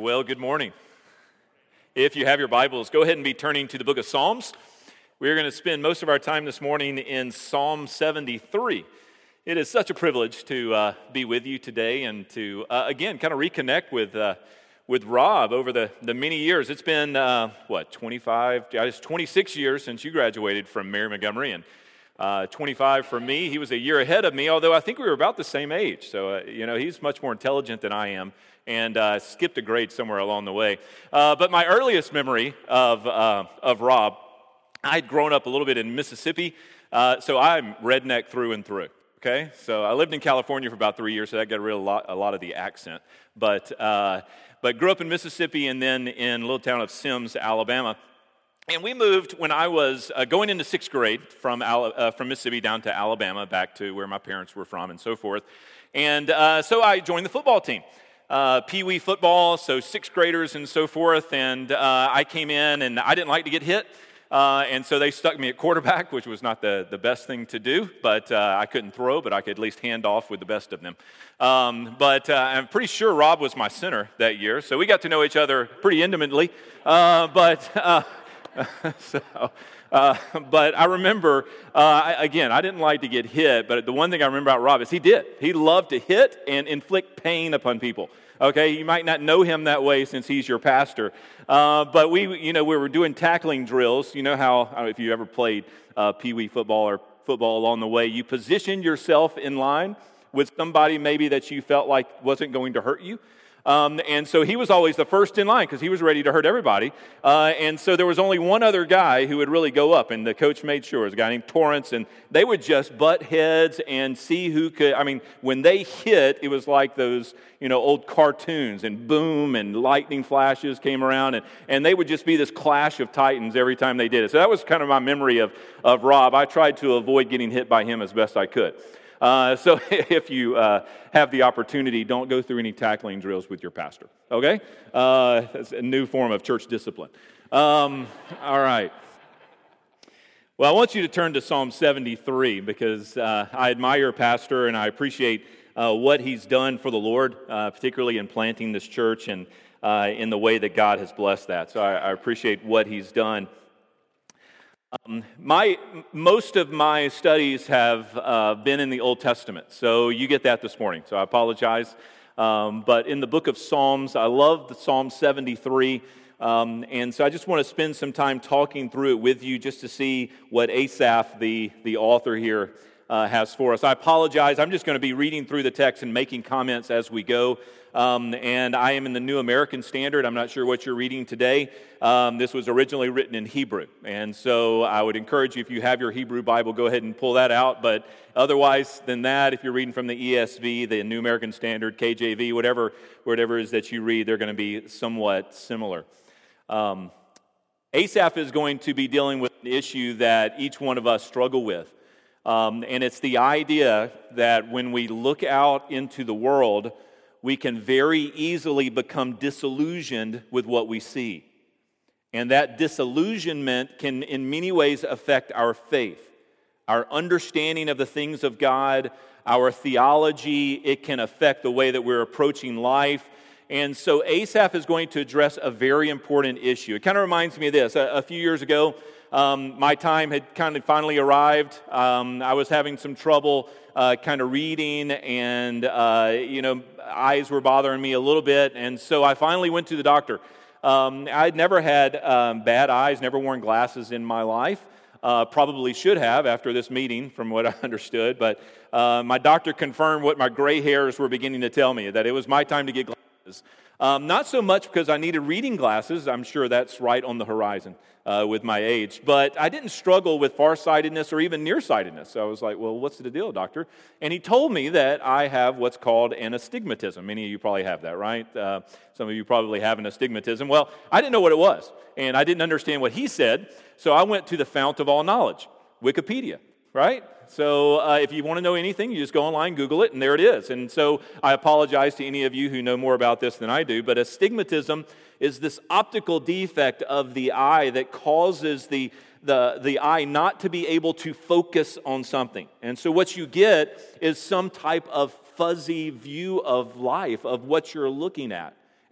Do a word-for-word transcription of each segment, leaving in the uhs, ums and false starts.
Well, good morning. If you have your Bibles, go ahead and be turning to the book of Psalms. We're going to spend most of our time this morning in Psalm seventy-three. It is such a privilege to uh, be with you today and to, uh, again, kind of reconnect with uh, with Rob over the, the many years. It's been, uh, what, twenty-five, it's twenty-six years since you graduated from Mary Montgomery, and uh, twenty-five for me. He was a year ahead of me, although I think we were about the same age. So, uh, you know, he's much more intelligent than I am, and uh, skipped a grade somewhere along the way. Uh, but my earliest memory of uh, of Rob, I'd grown up a little bit in Mississippi, uh, so I'm redneck through and through. Okay, so I lived in California for about three years, so that got rid of a lot, a lot of the accent. But uh, but grew up in Mississippi and then in a little town of Sims, Alabama. And we moved when I was uh, going into sixth grade from Al- uh, from Mississippi down to Alabama, back to where my parents were from and so forth. And uh, so I joined the football team. Uh, Pee Wee football, so sixth graders and so forth, and uh, I came in and I didn't like to get hit, uh, and so they stuck me at quarterback, which was not the, the best thing to do, but uh, I couldn't throw, but I could at least hand off with the best of them. Um, but uh, I'm pretty sure Rob was my center that year, so we got to know each other pretty intimately, uh, but... Uh, so, uh, but I remember, uh, I, again, I didn't like to get hit, but the one thing I remember about Rob is he did. He loved to hit and inflict pain upon people. Okay, you might not know him that way since he's your pastor, uh, but we, you know, we were doing tackling drills. You know how, I don't know if you ever played uh, Pee Wee football or football along the way, you positioned yourself in line with somebody maybe that you felt like wasn't going to hurt you. Um, and so he was always the first in line because he was ready to hurt everybody. Uh, and so there was only one other guy who would really go up, and the coach made sure. It was a guy named Torrance, and they would just butt heads and see who could. I mean, when they hit, it was like those, you know, old cartoons, and boom, and lightning flashes came around, and, and they would just be this clash of titans every time they did it. So that was kind of my memory of, of Rob. I tried to avoid getting hit by him as best I could. Uh, so if you uh, have the opportunity, don't go through any tackling drills with your pastor, okay? Uh, that's a new form of church discipline. Um, all right. Well, I want you to turn to Psalm seventy-three because uh, I admire your pastor and I appreciate uh, what he's done for the Lord, uh, particularly in planting this church and uh, in the way that God has blessed that. So I, I appreciate what he's done. Um, my most of my studies have uh, been in the Old Testament, so you get that this morning. So I apologize, um, but in the book of Psalms, I love the Psalm seventy-three, um, and so I just want to spend some time talking through it with you, just to see what Asaph, the the author here, uh, has for us. I apologize. I'm just going to be reading through the text and making comments as we go. Um, and I am in the New American Standard. I'm not sure what you're reading today. Um, this was originally written in Hebrew. And so I would encourage you, if you have your Hebrew Bible, go ahead and pull that out. But otherwise than that, if you're reading from the E S V, the New American Standard, K J V, whatever, whatever it is that you read, they're going to be somewhat similar. Um, Asaph is going to be dealing with an issue that each one of us struggle with. Um, and it's the idea that when we look out into the world, we can very easily become disillusioned with what we see. And that disillusionment can in many ways affect our faith, our understanding of the things of God, our theology. It can affect the way that we're approaching life. And so Asaph is going to address a very important issue. It kind of reminds me of this. A, a few years ago, um, my time had kind of finally arrived. Um, I was having some trouble uh, kind of reading, and, uh, you know, eyes were bothering me a little bit. And so I finally went to the doctor. Um, I'd never had um, bad eyes, never worn glasses in my life. Uh, probably should have after this meeting, from what I understood. But uh, my doctor confirmed what my gray hairs were beginning to tell me, that it was my time to get glasses. Um, not so much because I needed reading glasses. I'm sure that's right on the horizon uh, with my age. But I didn't struggle with farsightedness or even nearsightedness. So I was like, well, what's the deal, doctor? And he told me that I have what's called an astigmatism. Many of you probably have that, right? Uh, some of you probably have an astigmatism. Well, I didn't know what it was, and I didn't understand what he said. So I went to the fount of all knowledge, Wikipedia, right? So uh, if you want to know anything, you just go online, Google it, and there it is. And so I apologize to any of you who know more about this than I do, but astigmatism is this optical defect of the eye that causes the, the, the eye not to be able to focus on something. And so what you get is some type of fuzzy view of life, of what you're looking at.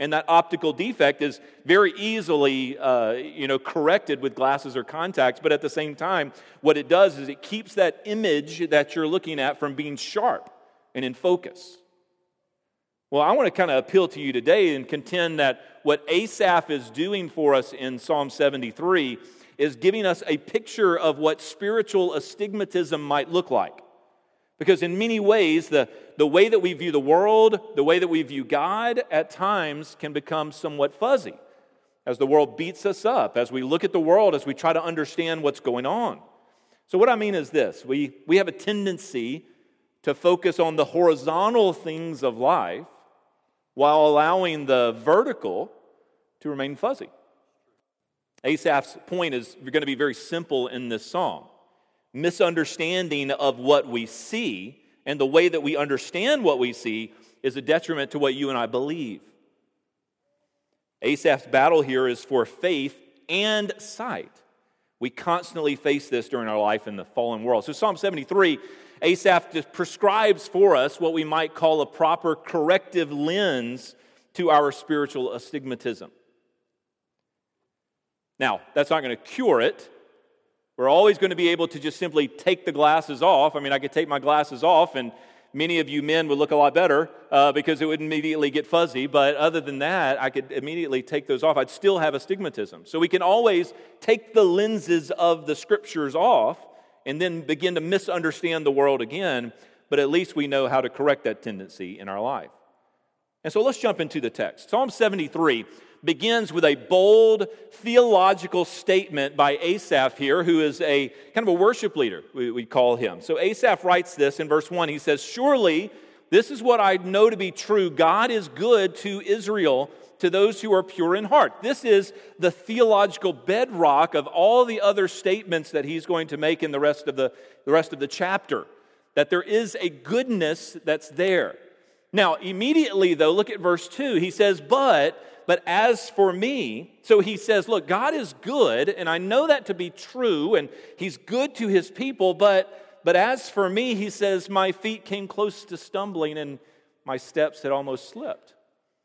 And that optical defect is very easily, uh, you know, corrected with glasses or contacts. But at the same time, what it does is it keeps that image that you're looking at from being sharp and in focus. Well, I want to kind of appeal to you today and contend that what Asaph is doing for us in Psalm seventy-three is giving us a picture of what spiritual astigmatism might look like. Because in many ways, the, the way that we view the world, the way that we view God, at times can become somewhat fuzzy as the world beats us up, as we look at the world, as we try to understand what's going on. So what I mean is this. We, we have a tendency to focus on the horizontal things of life while allowing the vertical to remain fuzzy. Asaph's point is going to be very simple in this psalm. Misunderstanding of what we see and the way that we understand what we see is a detriment to what you and I believe. Asaph's battle here is for faith and sight. We constantly face this during our life in the fallen world. So Psalm seventy-three, Asaph just prescribes for us what we might call a proper corrective lens to our spiritual astigmatism. Now, that's not going to cure it. We're always going to be able to just simply take the glasses off. I mean, I could take my glasses off, and many of you men would look a lot better uh, because it would immediately get fuzzy. But other than that, I could immediately take those off. I'd still have astigmatism. So we can always take the lenses of the Scriptures off and then begin to misunderstand the world again. But at least we know how to correct that tendency in our life. And so let's jump into the text. Psalm seventy-three begins with a bold theological statement by Asaph here, who is a kind of a worship leader, we, we call him. So Asaph writes this in verse one. He says, "Surely this is what I know to be true. God is good to Israel, to those who are pure in heart." This is the theological bedrock of all the other statements that he's going to make in the rest of the, the rest of the chapter, that there is a goodness that's there. Now, immediately, though, look at verse two. He says, but... But as for me, so he says, look, God is good, and I know that to be true, and he's good to his people, but, but as for me, he says, my feet came close to stumbling, and my steps had almost slipped.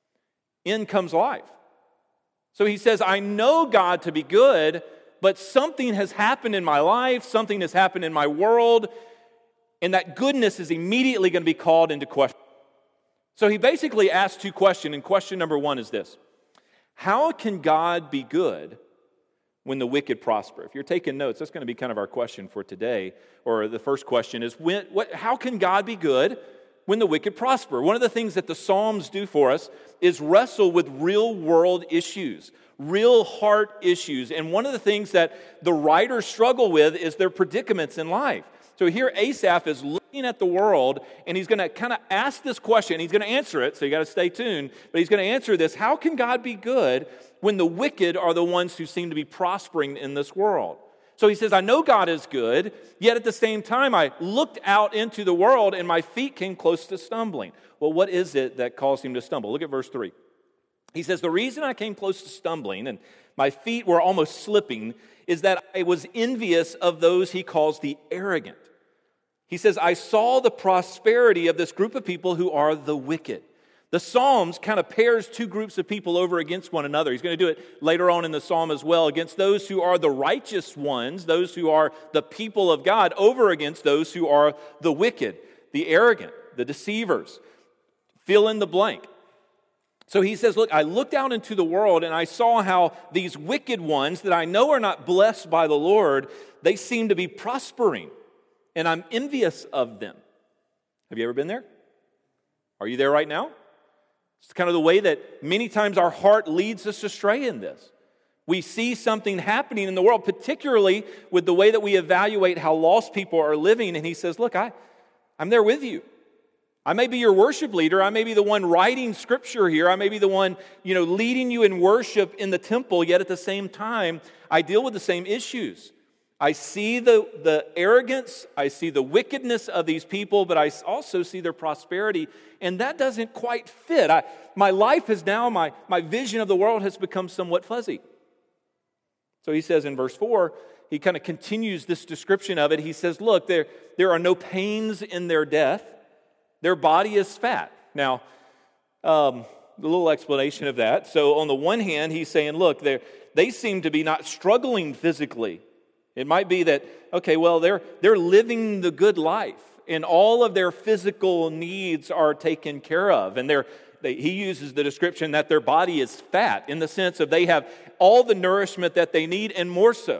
In comes life. So he says, I know God to be good, but something has happened in my life, something has happened in my world, and that goodness is immediately going to be called into question. So he basically asks two questions, and question number one is this. How can God be good when the wicked prosper? If you're taking notes, that's going to be kind of our question for today. Or the first question is, when, what, how can God be good when the wicked prosper? One of the things that the Psalms do for us is wrestle with real world issues, real heart issues. And one of the things that the writers struggle with is their predicaments in life. So here Asaph is looking at the world, and he's going to kind of ask this question. He's going to answer it, so you got to stay tuned. But he's going to answer this: how can God be good when the wicked are the ones who seem to be prospering in this world? So he says, I know God is good, yet at the same time I looked out into the world and my feet came close to stumbling. Well, what is it that caused him to stumble? Look at verse three. He says, the reason I came close to stumbling and my feet were almost slipping is that I was envious of those he calls the arrogant. He says, I saw the prosperity of this group of people who are the wicked. The Psalms kind of pairs two groups of people over against one another. He's going to do it later on in the Psalm as well, against those who are the righteous ones, those who are the people of God, over against those who are the wicked, the arrogant, the deceivers. Fill in the blank. So he says, look, I looked out into the world and I saw how these wicked ones that I know are not blessed by the Lord, they seem to be prospering. And I'm envious of them. Have you ever been there? Are you there right now? It's kind of the way that many times our heart leads us astray in this. We see something happening in the world, particularly with the way that we evaluate how lost people are living. And he says, look, I, I'm there with you. I may be your worship leader. I may be the one writing scripture here. I may be the one, you know, leading you in worship in the temple. Yet at the same time, I deal with the same issues. I see the, the arrogance, I see the wickedness of these people, but I also see their prosperity, and that doesn't quite fit. I, my life is now, my, my vision of the world has become somewhat fuzzy. So he says in verse four, he kind of continues this description of it. He says, look, there, there are no pains in their death. Their body is fat. Now, um, a little explanation of that. So on the one hand, he's saying, look, they they seem to be not struggling physically. It might be that, okay, well, they're they're living the good life, and all of their physical needs are taken care of. And they're, they, he uses the description that their body is fat, in the sense of they have all the nourishment that they need and more so.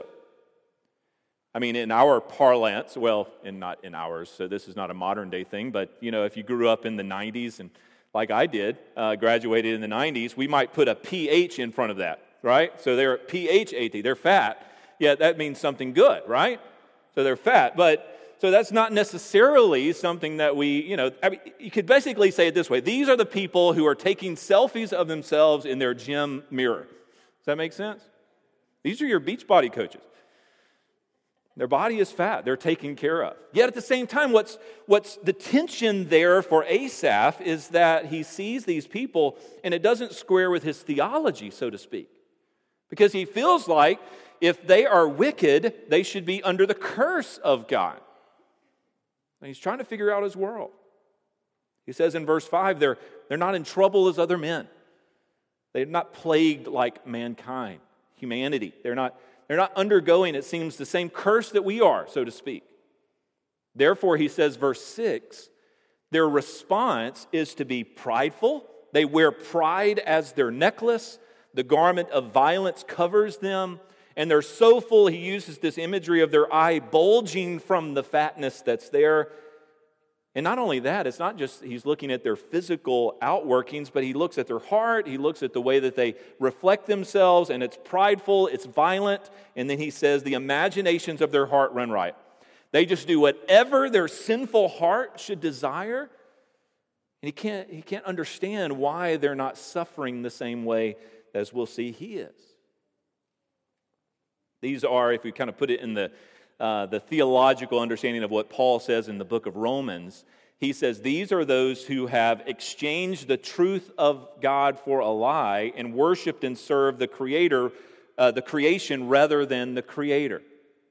I mean, in our parlance, well, and not in ours, so this is not a modern day thing, but, you know, if you grew up in the nineties, and like I did, uh, graduated in the nineties, we might put a P H in front of that, right? So they're P H A T, they're fat. Yeah, that means something good, right? So they're fat, but so that's not necessarily something that we, you know, I mean, you could basically say it this way. These are the people who are taking selfies of themselves in their gym mirror. Does that make sense? These are your Beachbody coaches. Their body is fat. They're taken care of. Yet at the same time, what's, what's the tension there for Asaph is that he sees these people and it doesn't square with his theology, so to speak. Because he feels like if they are wicked, they should be under the curse of God. And he's trying to figure out his world. He says in verse five, they're, they're not in trouble as other men. They're not plagued like mankind, humanity. They're not They're not undergoing, it seems, the same curse that we are, so to speak. Therefore, he says, verse six, their response is to be prideful. They wear pride as their necklace. The garment of violence covers them. And they're so full, he uses this imagery of their eye bulging from the fatness that's there. And not only that, it's not just he's looking at their physical outworkings, but he looks at their heart, he looks at the way that they reflect themselves, and it's prideful, it's violent, and then he says the imaginations of their heart run riot. They just do whatever their sinful heart should desire, and he can't, he can't understand why they're not suffering the same way as we'll see he is. These are, if we kind of put it in the Uh, the theological understanding of what Paul says in the book of Romans, he says these are those who have exchanged the truth of God for a lie and worshiped and served the Creator, uh, the creation rather than the Creator.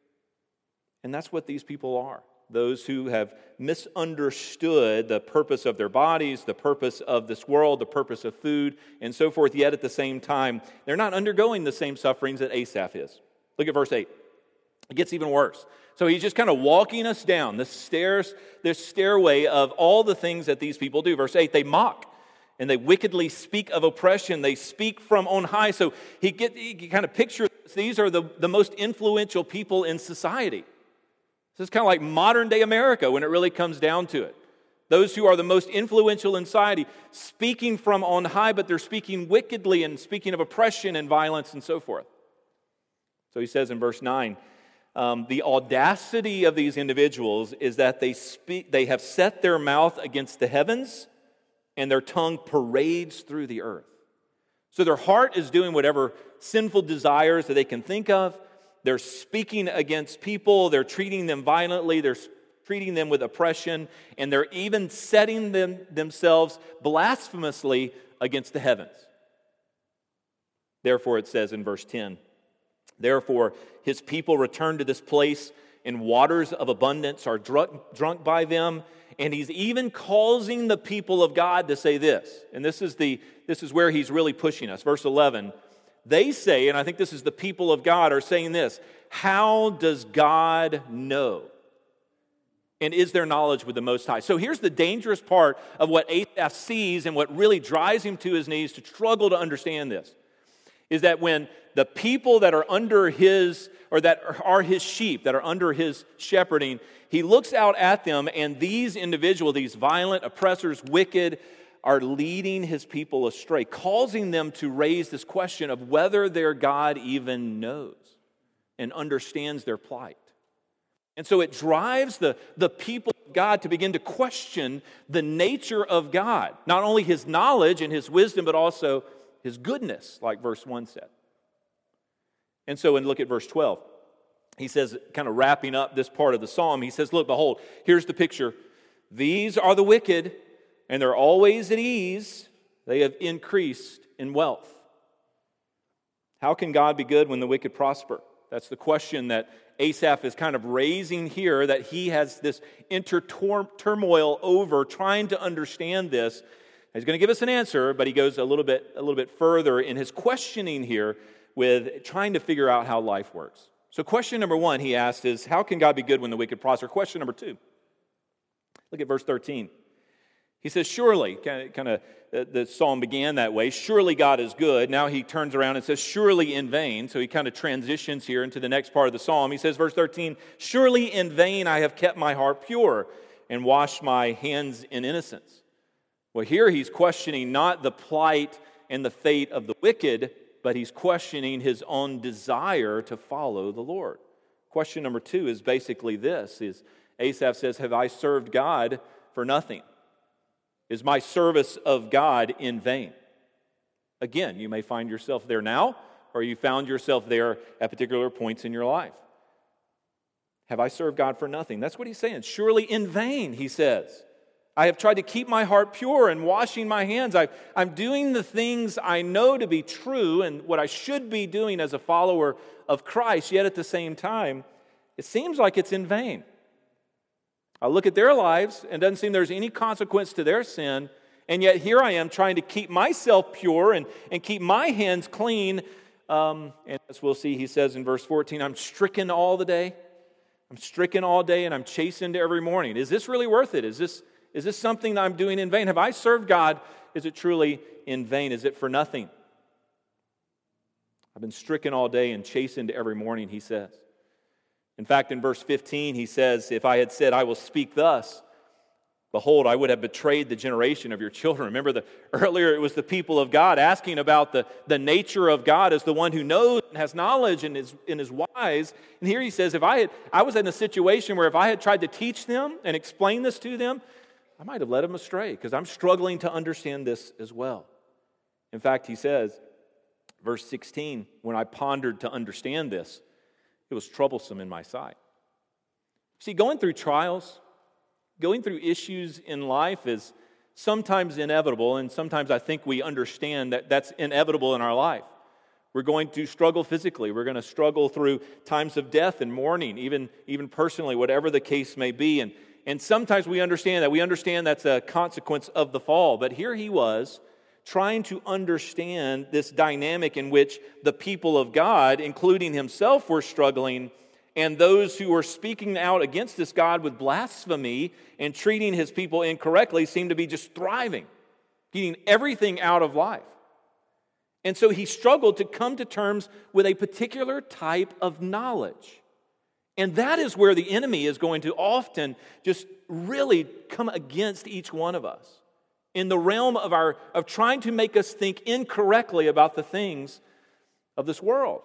And that's what these people are. Those who have misunderstood the purpose of their bodies, the purpose of this world, the purpose of food, and so forth, yet at the same time, they're not undergoing the same sufferings that Asaph is. Look at verse eight. It gets even worse. So he's just kind of walking us down this stairs, this stairway of all the things that these people do. Verse eight, they mock and they wickedly speak of oppression. They speak from on high. So he get he can kind of picture this. These are the, the most influential people in society. This is kind of like modern day America when it really comes down to it. Those who are the most influential in society, speaking from on high, but they're speaking wickedly and speaking of oppression and violence and so forth. So he says in verse nine, Um, the audacity of these individuals is that they speak, they have set their mouth against the heavens and their tongue parades through the earth. So their heart is doing whatever sinful desires that they can think of. They're speaking against people. They're treating them violently. They're treating them with oppression. And they're even setting them, themselves blasphemously against the heavens. Therefore, it says in verse ten, therefore, his people return to this place, and waters of abundance are drunk, drunk by them. And he's even causing the people of God to say this. And this is the this is where he's really pushing us. Verse eleven, they say, and I think this is the people of God are saying this, how does God know? And is there knowledge with the Most High? So here's the dangerous part of what Asaph sees and what really drives him to his knees to struggle to understand this. Is that when the people that are under his, or that are his sheep, that are under his shepherding, he looks out at them, and these individuals, these violent oppressors, wicked, are leading his people astray, causing them to raise this question of whether their God even knows and understands their plight. And so it drives the, the people of God to begin to question the nature of God, not only his knowledge and his wisdom, but also his goodness, like verse one said. And so, and look at verse twelve. He says, kind of wrapping up this part of the psalm, he says, look, behold, here's the picture. These are the wicked, and they're always at ease. They have increased in wealth. How can God be good when the wicked prosper? That's the question that Asaph is kind of raising here, that he has this inner turmoil over trying to understand this. He's going to give us an answer, but he goes a little bit a little bit further in his questioning here with trying to figure out how life works. So question number one he asked is, how can God be good when the wicked prosper? Question number two, look at verse thirteen. He says, surely, kind of, kind of the psalm began that way, surely God is good. Now he turns around and says, surely in vain. So he kind of transitions here into the next part of the psalm. He says, verse thirteen, surely in vain I have kept my heart pure and washed my hands in innocence. Well, here he's questioning not the plight and the fate of the wicked, but he's questioning his own desire to follow the Lord. Question number two is basically this, is Asaph says, have I served God for nothing? Is my service of God in vain? Again, you may find yourself there now, or you found yourself there at particular points in your life. Have I served God for nothing? That's what he's saying. Surely in vain, he says. I have tried to keep my heart pure and washing my hands. I, I'm doing the things I know to be true and what I should be doing as a follower of Christ, yet at the same time, it seems like it's in vain. I look at their lives, and it doesn't seem there's any consequence to their sin, and yet here I am trying to keep myself pure and, and keep my hands clean. Um, and as we'll see, he says in verse fourteen, I'm stricken all the day. I'm stricken all day, and I'm chastened every morning. Is this really worth it? Is this, is this something that I'm doing in vain? Have I served God? Is it truly in vain? Is it for nothing? I've been stricken all day and chastened every morning, he says. In fact, in verse fifteen, he says, if I had said, I will speak thus, behold, I would have betrayed the generation of your children. Remember, the, earlier it was the people of God asking about the, the nature of God as the one who knows and has knowledge and is, and is wise. And here he says, if I had, I was in a situation where if I had tried to teach them and explain this to them, I might have led them astray because I'm struggling to understand this as well. In fact, he says, verse sixteen, when I pondered to understand this, it was troublesome in my sight. See, going through trials, going through issues in life is sometimes inevitable, and sometimes I think we understand that that's inevitable in our life. We're going to struggle physically. We're going to struggle through times of death and mourning, even, even personally, whatever the case may be. And, and sometimes we understand that. We understand that's a consequence of the fall. But here he was, trying to understand this dynamic in which the people of God, including himself, were struggling, and those who were speaking out against this God with blasphemy and treating his people incorrectly seemed to be just thriving, getting everything out of life. And so he struggled to come to terms with a particular type of knowledge. And that is where the enemy is going to often just really come against each one of us, in the realm of our of trying to make us think incorrectly about the things of this world.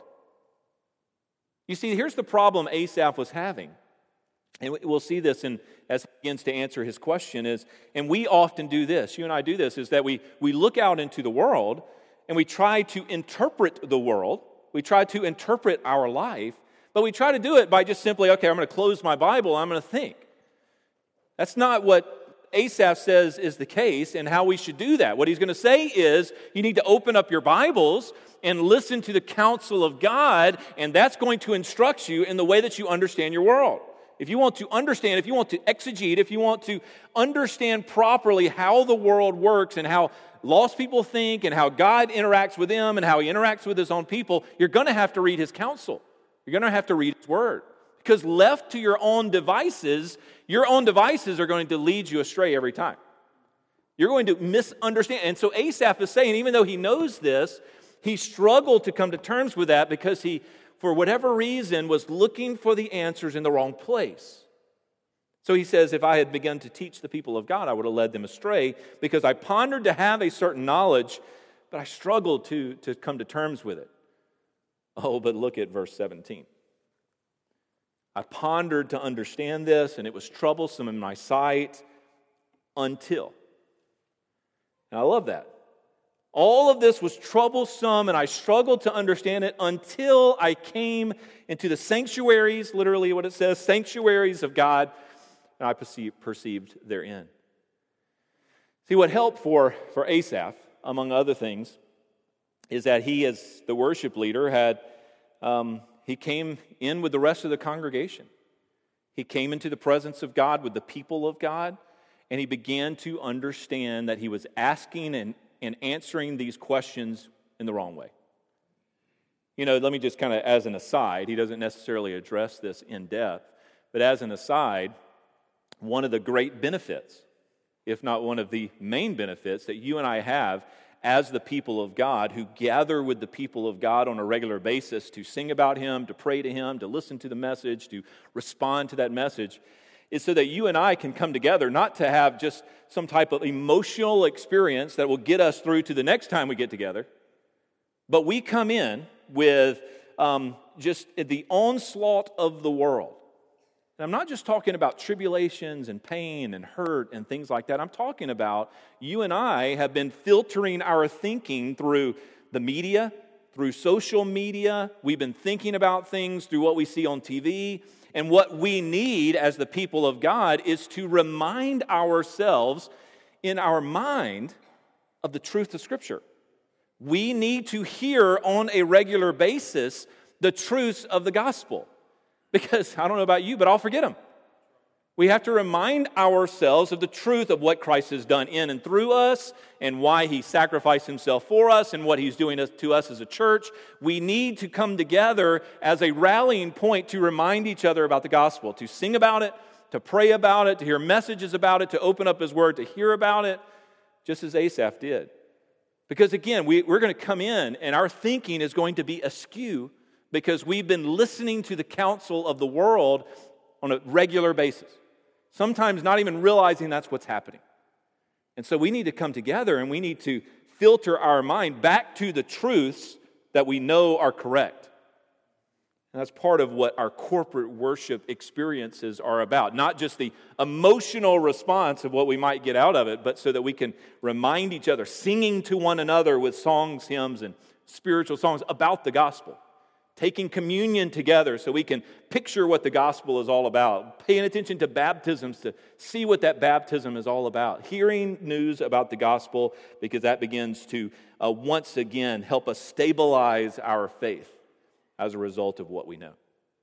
You see, here's the problem Asaph was having. And we'll see this in, as he begins to answer his question is, and we often do this, you and I do this, is that we, we look out into the world and we try to interpret the world. We try to interpret our life, but we try to do it by just simply, okay, I'm going to close my Bible, I'm going to think. That's not what Asaph says is the case and how we should do that. What he's going to say is you need to open up your Bibles and listen to the counsel of God, and that's going to instruct you in the way that you understand your world. If you want to understand, if you want to exegete, if you want to understand properly how the world works and how lost people think and how God interacts with them and how he interacts with his own people, you're going to have to read his counsel. You're going to have to read his word. Because left to your own devices, your own devices are going to lead you astray every time. You're going to misunderstand. And so Asaph is saying, even though he knows this, he struggled to come to terms with that because he, for whatever reason, was looking for the answers in the wrong place. So he says, if I had begun to teach the people of God, I would have led them astray because I pondered to have a certain knowledge, but I struggled to, to come to terms with it. Oh, but look at verse seventeen. I pondered to understand this, and it was troublesome in my sight until. And I love that. All of this was troublesome, and I struggled to understand it until I came into the sanctuaries, literally what it says, sanctuaries of God, and I perceived, perceived therein. See, what helped for, for Asaph, among other things, is that he, as the worship leader, had... Um, He came in with the rest of the congregation. He came into the presence of God with the people of God. and he began to understand that he was asking and, and answering these questions in the wrong way. You know, let me just kind of, as an aside, he doesn't necessarily address this in depth, but as an aside, one of the great benefits, if not one of the main benefits that you and I have as the people of God who gather with the people of God on a regular basis to sing about Him, to pray to Him, to listen to the message, to respond to that message, is so that you and I can come together, not to have just some type of emotional experience that will get us through to the next time we get together, but we come in with um, just the onslaught of the world. And I'm not just talking about tribulations and pain and hurt and things like that. I'm talking about you and I have been filtering our thinking through the media, through social media. We've been thinking about things through what we see on T V. And what we need as the people of God is to remind ourselves in our mind of the truth of Scripture. We need to hear on a regular basis the truths of the gospel. Because, I don't know about you, but I'll forget them. We have to remind ourselves of the truth of what Christ has done in and through us and why He sacrificed Himself for us and what He's doing to us as a church. We need to come together as a rallying point to remind each other about the gospel, to sing about it, to pray about it, to hear messages about it, to open up His Word, to hear about it, just as Asaph did. Because again, we, we're going to come in and our thinking is going to be askew because we've been listening to the counsel of the world on a regular basis. Sometimes not even realizing that's what's happening. And so we need to come together and we need to filter our mind back to the truths that we know are correct. And that's part of what our corporate worship experiences are about. Not just the emotional response of what we might get out of it, but so that we can remind each other, singing to one another with songs, hymns, and spiritual songs about the gospel. Taking communion together so we can picture what the gospel is all about. Paying attention to baptisms to see what that baptism is all about. Hearing news about the gospel because that begins to uh, once again help us stabilize our faith as a result of what we know.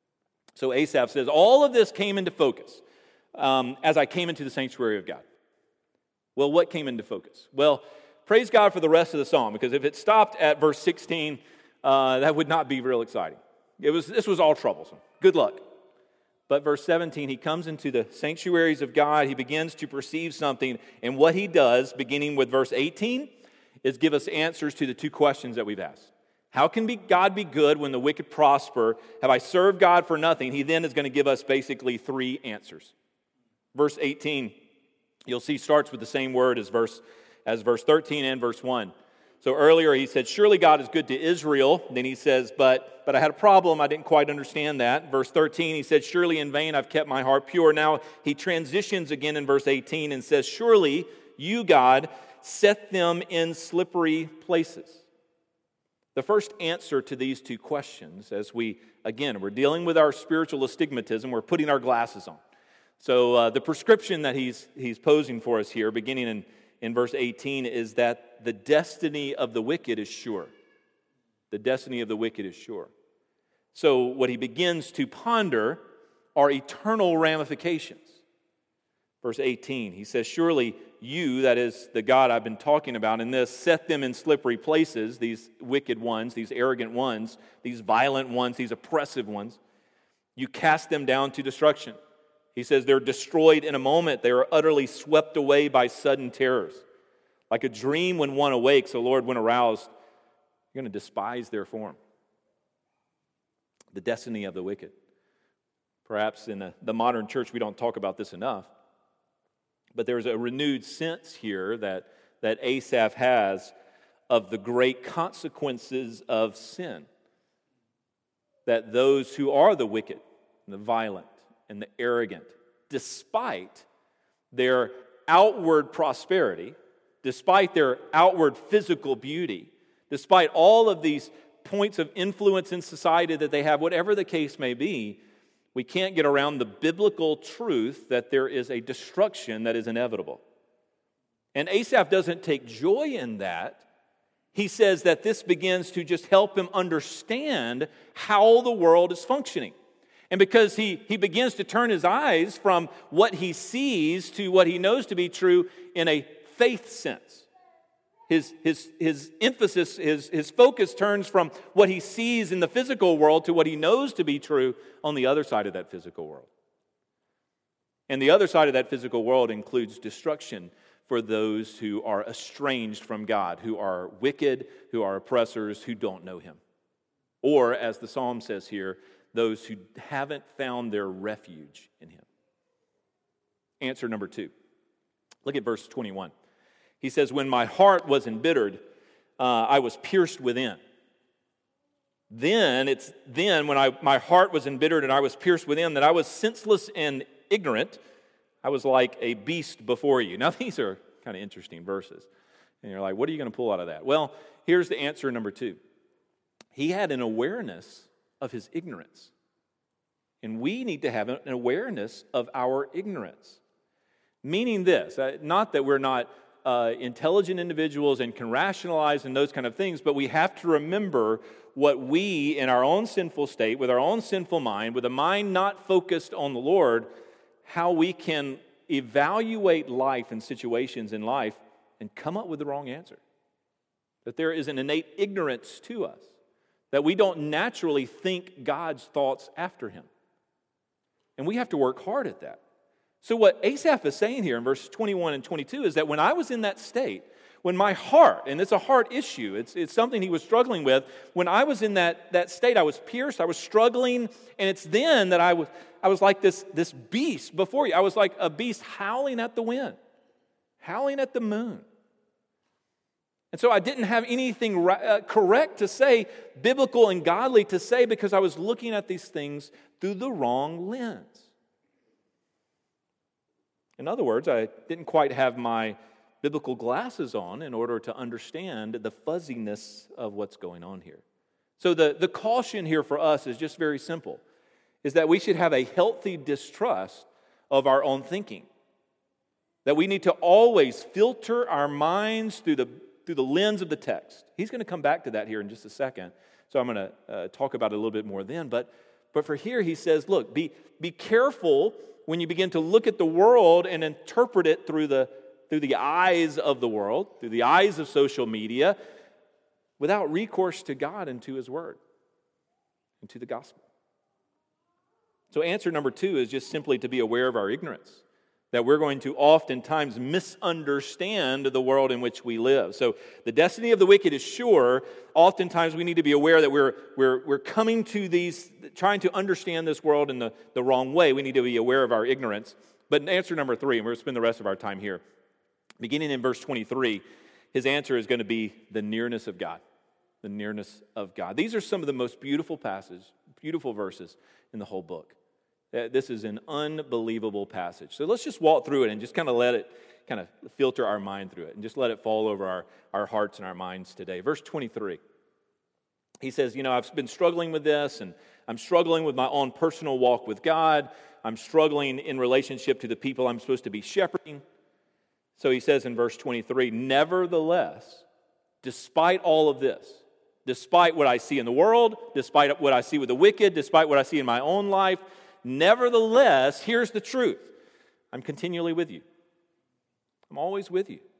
So Asaph says, all of this came into focus um, as I came into the sanctuary of God. Well, what came into focus? Well, praise God for the rest of the psalm, because if it stopped at verse sixteen, Uh, that would not be real exciting. It was. This was all troublesome. Good luck. But verse seventeen, he comes into the sanctuaries of God. He begins to perceive something. And what he does, beginning with verse eighteen, is give us answers to the two questions that we've asked. How can be God be good when the wicked prosper? Have I served God for nothing? He then is going to give us basically three answers. Verse eighteen, you'll see, starts with the same word as verse, as verse thirteen and verse one. So earlier he said, surely God is good to Israel. Then he says, but but I had a problem. I didn't quite understand that. Verse thirteen, he said, surely in vain I've kept my heart pure. Now he transitions again in verse eighteen and says, surely you, God, set them in slippery places. The first answer to these two questions, as we, again, we're dealing with our spiritual astigmatism, we're putting our glasses on. So uh, the prescription that he's he's posing for us here, beginning in in verse eighteen, is that the destiny of the wicked is sure. The destiny of the wicked is sure. So what he begins to ponder are eternal ramifications. Verse eighteen, he says, surely you, that is the God I've been talking about in this, set them in slippery places, these wicked ones, these arrogant ones, these violent ones, these oppressive ones. You cast them down to destruction. He says they're destroyed in a moment. They are utterly swept away by sudden terrors. Like a dream when one awakes, O Lord, when aroused, you're going to despise their form. The destiny of the wicked. Perhaps in the, the modern church we don't talk about this enough, but there's a renewed sense here that, that Asaph has of the great consequences of sin. That those who are the wicked, and the violent, and the arrogant, despite their outward prosperity, despite their outward physical beauty, despite all of these points of influence in society that they have, whatever the case may be, we can't get around the biblical truth that there is a destruction that is inevitable. And Asaph doesn't take joy in that. He says that this begins to just help him understand how the world is functioning. And because he, he begins to turn his eyes from what he sees to what he knows to be true in a faith sense. His, his, his emphasis, his, his focus turns from what he sees in the physical world to what he knows to be true on the other side of that physical world. And the other side of that physical world includes destruction for those who are estranged from God, who are wicked, who are oppressors, who don't know him. Or, as the psalm says here, those who haven't found their refuge in him. Answer number two. Look at verse twenty-one. He says, when my heart was embittered, uh, I was pierced within. Then, it's then when I my heart was embittered and I was pierced within, that I was senseless and ignorant. I was like a beast before you. Now, these are kind of interesting verses. And you're like, what are you going to pull out of that? Well, here's the answer number two. He had an awareness of his ignorance. And we need to have an awareness of our ignorance. Meaning this, uh, not that we're not uh, intelligent individuals and can rationalize and those kind of things, but we have to remember what we, in our own sinful state, with our own sinful mind, with a mind not focused on the Lord, how we can evaluate life and situations in life and come up with the wrong answer. That there is an innate ignorance to us. That we don't naturally think God's thoughts after him. And we have to work hard at that. So what Asaph is saying here in verses twenty-one and twenty-two is that when I was in that state, when my heart, and it's a heart issue, it's, it's something he was struggling with, when I was in that, that state, I was pierced, I was struggling, and it's then that I was, I was like this, this beast before you. I was like a beast howling at the wind, howling at the moon. And so I didn't have anything uh, correct to say, biblical and godly to say, because I was looking at these things through the wrong lens. In other words, I didn't quite have my biblical glasses on in order to understand the fuzziness of what's going on here. So the, the caution here for us is just very simple, is that we should have a healthy distrust of our own thinking. That we need to always filter our minds through the through the lens of the text. He's going to come back to that here in just a second, so I'm going to uh, talk about it a little bit more then. But, but for here, he says, look, be, be careful when you begin to look at the world and interpret it through the, through the eyes of the world, through the eyes of social media, without recourse to God and to his word and to the gospel. So answer number two is just simply to be aware of our ignorance. That we're going to oftentimes misunderstand the world in which we live. So the destiny of the wicked is sure. Oftentimes we need to be aware that we're, we're, we're coming to these, trying to understand this world in the, the wrong way. We need to be aware of our ignorance. But answer number three, and we're going to spend the rest of our time here. Beginning in verse twenty-three, his answer is going to be the nearness of God. The nearness of God. These are some of the most beautiful passages, beautiful verses in the whole book. This is an unbelievable passage. So let's just walk through it and just kind of let it kind of filter our mind through it and just let it fall over our, our hearts and our minds today. Verse twenty-three, he says, you know, I've been struggling with this, and I'm struggling with my own personal walk with God. I'm struggling in relationship to the people I'm supposed to be shepherding. So he says in verse twenty-three, nevertheless, despite all of this, despite what I see in the world, despite what I see with the wicked, despite what I see in my own life, nevertheless, here's the truth. I'm continually with you. I'm always with you.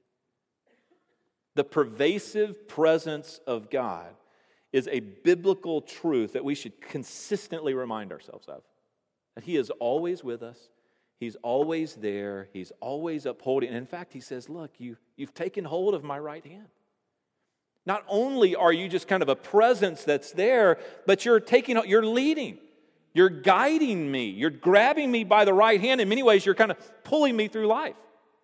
The pervasive presence of God is a biblical truth that we should consistently remind ourselves of. That he is always with us. He's always there. He's always upholding. And in fact, he says, look, you, you've taken hold of my right hand. Not only are you just kind of a presence that's there, but you're taking, you're leading. You're guiding me. You're grabbing me by the right hand. In many ways, you're kind of pulling me through life.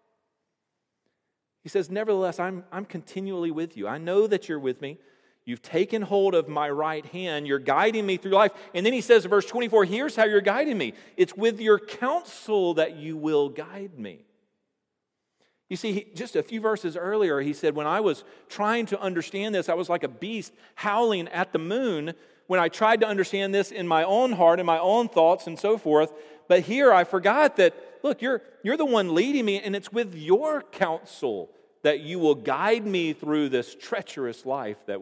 He says, nevertheless, I'm, I'm continually with you. I know that you're with me. You've taken hold of my right hand. You're guiding me through life. And then he says in verse twenty-four, here's how you're guiding me. It's with your counsel that you will guide me. You see, he, just a few verses earlier, he said, when I was trying to understand this, I was like a beast howling at the moon when I tried to understand this in my own heart and my own thoughts and so forth. But here I forgot that, look, you're, you're the one leading me, and it's with your counsel that you will guide me through this treacherous life that we're,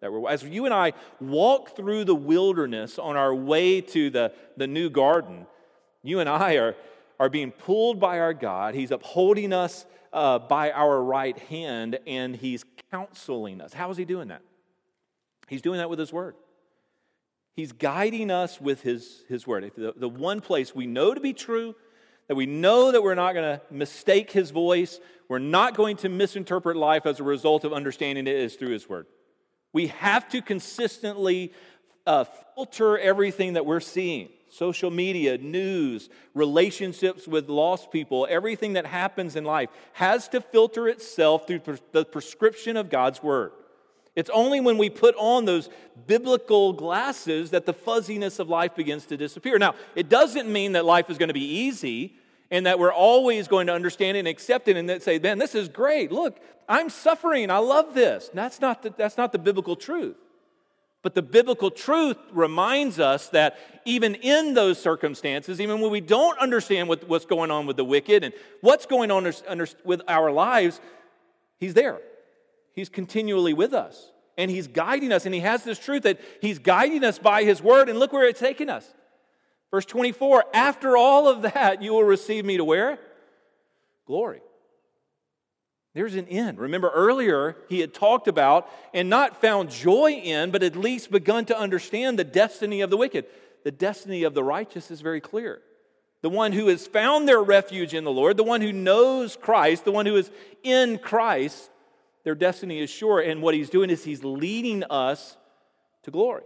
that we're, as you and I walk through the wilderness on our way to the, the new garden, you and I are, are being pulled by our God. He's upholding us uh, by our right hand, and He's counseling us. How is He doing that? He's doing that with His Word. He's guiding us with His, His Word. The, the one place we know to be true, that we know that we're not going to mistake His voice, we're not going to misinterpret life as a result of understanding it, is through His Word. We have to consistently uh, filter everything that we're seeing. Social media, news, relationships with lost people, everything that happens in life has to filter itself through the prescription of God's Word. It's only when we put on those biblical glasses that the fuzziness of life begins to disappear. Now, it doesn't mean that life is going to be easy and that we're always going to understand it and accept it and then say, man, this is great. Look, I'm suffering. I love this. That's not the, that's not the biblical truth. But the biblical truth reminds us that even in those circumstances, even when we don't understand what, what's going on with the wicked and what's going on under, under, with our lives, He's there. He's continually with us. And He's guiding us. And He has this truth that He's guiding us by His Word. And look where it's taking us. Verse twenty-four, after all of that, you will receive me to where? Glory. There's an end. Remember earlier, he had talked about and not found joy in, but at least begun to understand the destiny of the wicked. The destiny of the righteous is very clear. The one who has found their refuge in the Lord, the one who knows Christ, the one who is in Christ, their destiny is sure. And what He's doing is He's leading us to glory.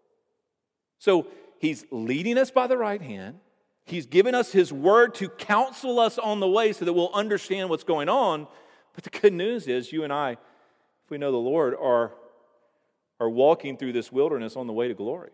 So He's leading us by the right hand. He's given us His Word to counsel us on the way so that we'll understand what's going on. But the good news is you and I, if we know the Lord, are, are walking through this wilderness on the way to glory.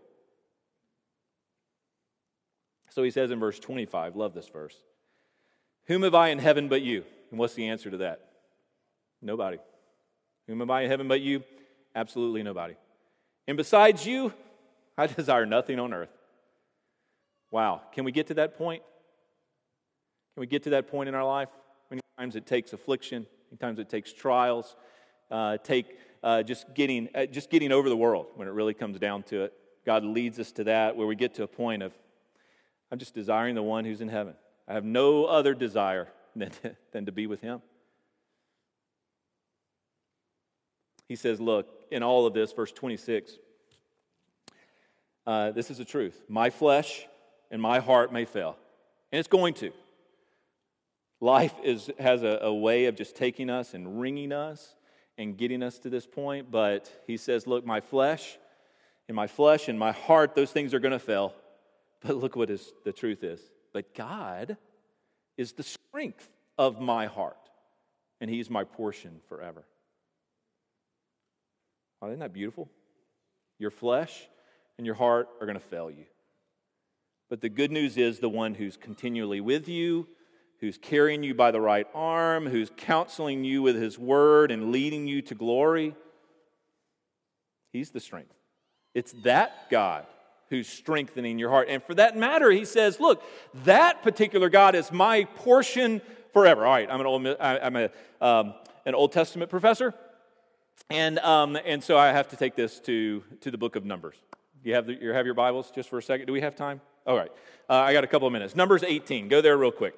So he says in verse twenty-five, love this verse, whom have I in heaven but you? And what's the answer to that? Nobody. Whom have I in heaven but you? Absolutely nobody. And besides you, I desire nothing on earth. Wow. Can we get to that point? Can we get to that point in our life? Many times it takes affliction. Many times it takes trials, uh, take uh, just getting uh, just getting over the world when it really comes down to it. God leads us to that where we get to a point of, I'm just desiring the one who's in heaven. I have no other desire than to, than to be with Him. He says, look, in all of this, verse twenty-six, uh, this is the truth. My flesh and my heart may fail, and it's going to. Life is has a, a way of just taking us and wringing us and getting us to this point. But he says, look, my flesh and my flesh and my heart, those things are going to fail. But look what his, the truth is. But God is the strength of my heart, and He's my portion forever. Oh, isn't that beautiful? Your flesh and your heart are going to fail you. But the good news is the one who's continually with you, who's carrying you by the right arm, who's counseling you with His Word and leading you to glory, He's the strength. It's that God who's strengthening your heart. And for that matter, he says, look, that particular God is my portion forever. All right, I'm an Old, I'm a, um, an Old Testament professor, and um, and so I have to take this to, to the book of Numbers. You have, the, you have your Bibles just for a second? Do we have time? All right, uh, I got a couple of minutes. Numbers eighteen, go there real quick.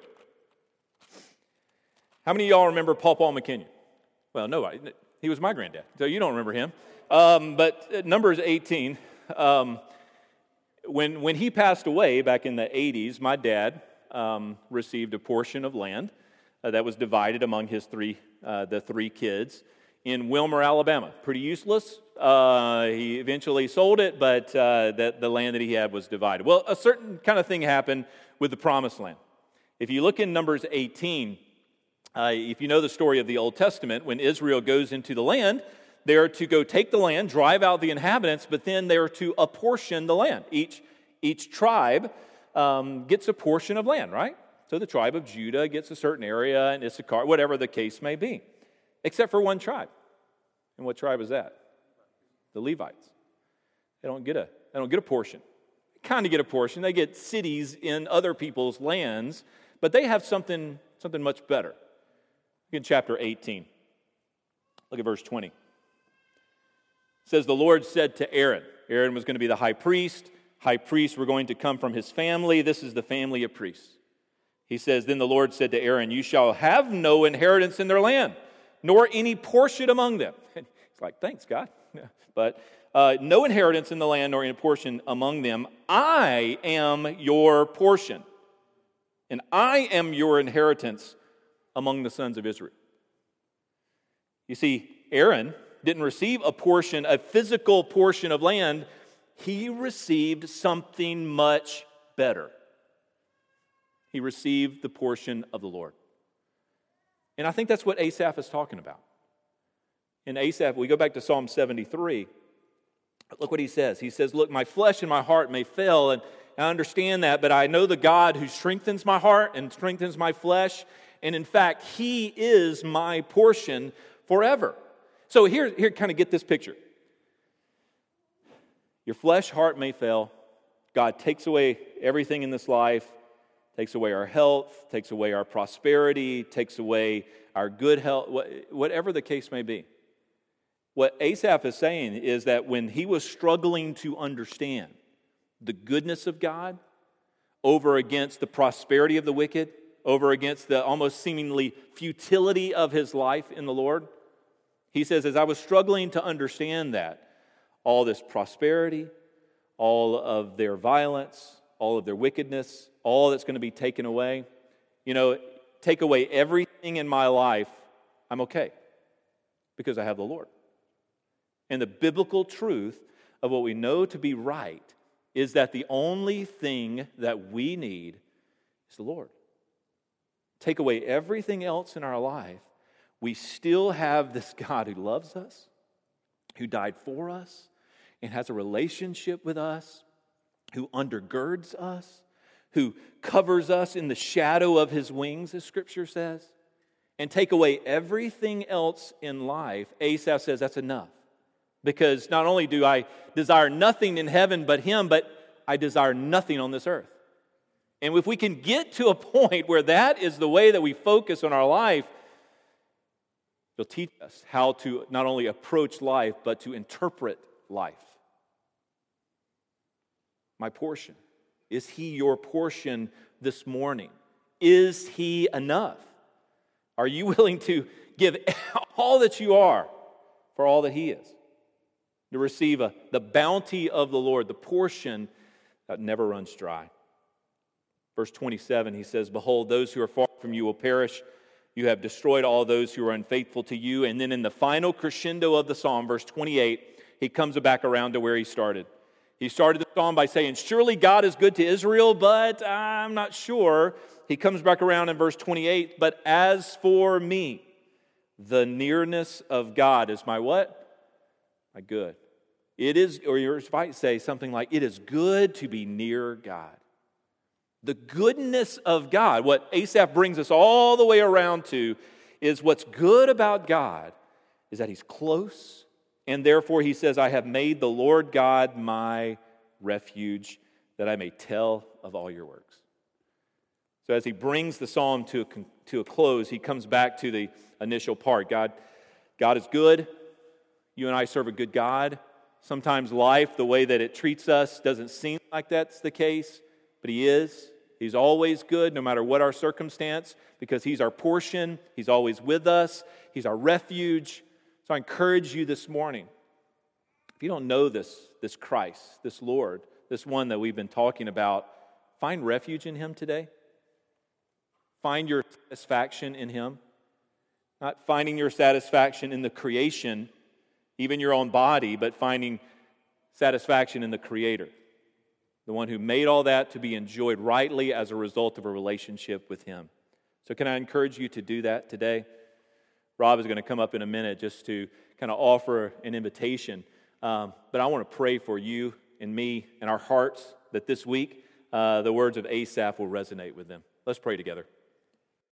How many of y'all remember Paul Paul McKinnon? Well, nobody. He was my granddad, so you don't remember him. Um, but Numbers eighteen, um, when when he passed away back in the eighties, my dad um, received a portion of land uh, that was divided among his three uh, the three kids in Wilmer, Alabama. Pretty useless. Uh, he eventually sold it, but uh, that the land that he had was divided. Well, a certain kind of thing happened with the Promised Land. If you look in Numbers eighteen. Uh, if you know the story of the Old Testament, when Israel goes into the land, they are to go take the land, drive out the inhabitants, but then they are to apportion the land. Each, each tribe um, gets a portion of land, right? So the tribe of Judah gets a certain area, and Issachar, whatever the case may be, except for one tribe. And what tribe is that? The Levites. They don't get a, they don't get a portion. They kind of get a portion. They get cities in other people's lands, but they have something, something much better. In chapter eighteen, look at verse twenty. It says the Lord said to Aaron, Aaron was going to be the high priest. High priests were going to come from his family. This is the family of priests. He says, then the Lord said to Aaron, you shall have no inheritance in their land, nor any portion among them. And he's like, thanks, God. But uh, no inheritance in the land, nor any portion among them. I am your portion, and I am your inheritance among the sons of Israel. You see, Aaron didn't receive a portion, a physical portion of land. He received something much better. He received the portion of the Lord. And I think that's what Asaph is talking about. In Asaph, we go back to Psalm seventy-three. Look what he says. He says, look, my flesh and my heart may fail, and I understand that, but I know the God who strengthens my heart and strengthens my flesh. And in fact, he is my portion forever. So here, here kind of get this picture. Your flesh, heart may fail. God takes away everything in this life, takes away our health, takes away our prosperity, takes away our good health, whatever the case may be. What Asaph is saying is that when he was struggling to understand the goodness of God over against the prosperity of the wicked, over against the almost seemingly futility of his life in the Lord, he says, as I was struggling to understand that, all this prosperity, all of their violence, all of their wickedness, all that's going to be taken away, you know, take away everything in my life, I'm okay because I have the Lord. And the biblical truth of what we know to be right is that the only thing that we need is the Lord. Take away everything else in our life, we still have this God who loves us, who died for us, and has a relationship with us, who undergirds us, who covers us in the shadow of his wings, as Scripture says. And take away everything else in life, Asaph says that's enough. Because not only do I desire nothing in heaven but him, but I desire nothing on this earth. And if we can get to a point where that is the way that we focus on our life, it'll teach us how to not only approach life, but to interpret life. My portion. Is he your portion this morning? Is he enough? Are you willing to give all that you are for all that he is? To receive a, the bounty of the Lord, the portion that never runs dry. Verse twenty-seven, he says, behold, those who are far from you will perish. You have destroyed all those who are unfaithful to you. And then in the final crescendo of the psalm, verse twenty-eight, he comes back around to where he started. He started the psalm by saying, surely God is good to Israel, but I'm not sure. He comes back around in verse twenty-eight, but as for me, the nearness of God is my what? My good. It is, or you might say something like, it is good to be near God. The goodness of God, what Asaph brings us all the way around to, is what's good about God is that he's close, and therefore he says, I have made the Lord God my refuge, that I may tell of all your works. So as he brings the psalm to a, to a close, he comes back to the initial part. God, God is good. You and I serve a good God. Sometimes life, the way that it treats us, doesn't seem like that's the case, but he is. He's always good, no matter what our circumstance, because he's our portion. He's always with us. He's our refuge. So I encourage you this morning, if you don't know this, this Christ, this Lord, this one that we've been talking about, find refuge in him today. Find your satisfaction in him. Not finding your satisfaction in the creation, even your own body, but finding satisfaction in the Creator, the one who made all that to be enjoyed rightly as a result of a relationship with him. So can I encourage you to do that today? Rob is going to come up in a minute just to kind of offer an invitation. Um, but I want to pray for you and me and our hearts that this week uh, the words of Asaph will resonate with them. Let's pray together.